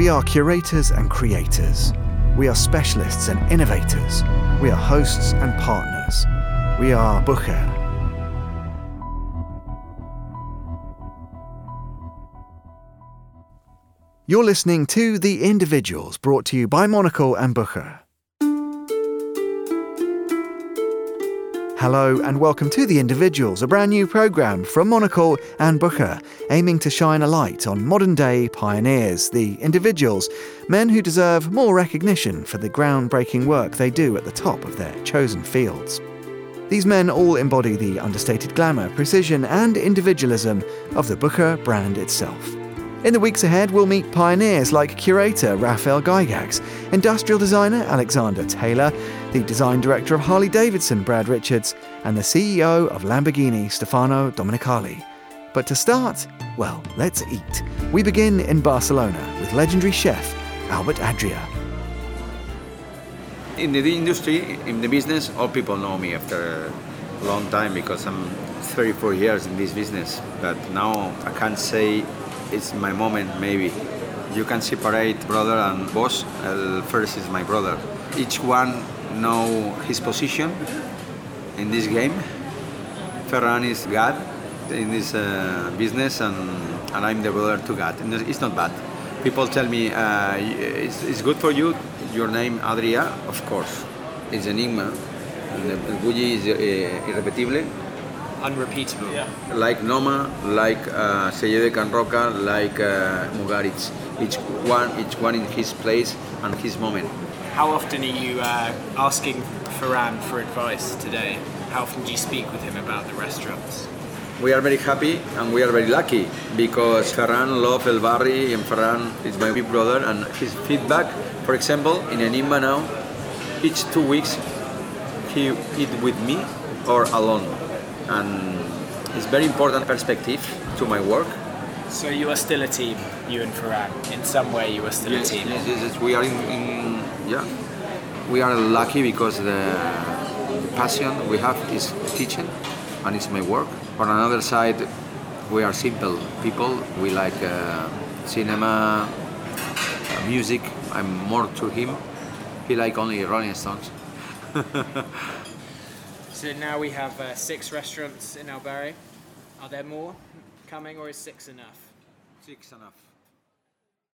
We are curators and creators. We are specialists and innovators. We are hosts and partners. We are Bucher. You're listening to The Individuals, brought to you by Monocle and Bucher. Hello and welcome to The Individuals, a brand new programme from Monocle and Bucher, aiming to shine a light on modern-day pioneers, the individuals, men who deserve more recognition for the groundbreaking work they do at the top of their chosen fields. These men all embody the understated glamour, precision and individualism of the Bucher brand itself. In the weeks ahead, we'll meet pioneers like curator Raphael Gygax, industrial designer Alexander Taylor, the design director of Harley-Davidson Brad Richards, and the CEO of Lamborghini Stefano Domenicali. But to start, well, let's eat. We begin in Barcelona with legendary chef Albert Adrià. In the industry, in the business, all people know me after a long time because I'm 34 years in this business. But now I can't say it's my moment, maybe. You can separate brother and boss. First is my brother. Each one know his position in this game. Ferran is God in this business, and I'm the brother to God. And it's not bad. People tell me, it's good for you, your name Adrià, of course. It's an enigma. The Bulli is irrepetible. Unrepeatable. Yeah. Like Noma, like Selle de Can Roca, like Mugaritz. Each one in his place and his moment. How often are you asking Ferran for advice today? How often do you speak with him about the restaurants? We are very happy and we are very lucky because Ferran loves El Barri and Ferran is my big brother, and his feedback, for example, in Enigma now, each 2 weeks he eat with me or alone. And it's very important perspective to my work. So you are still a team, you and Ferran. In some way, you are still a team. Yes. We are we are lucky because the passion we have is kitchen, and it's my work. On another side, we are simple people. We like cinema, music. I'm more to him. He like only Rolling Stones. So now we have 6 restaurants in El Barri. Are there more coming, or is 6 enough? 6 enough.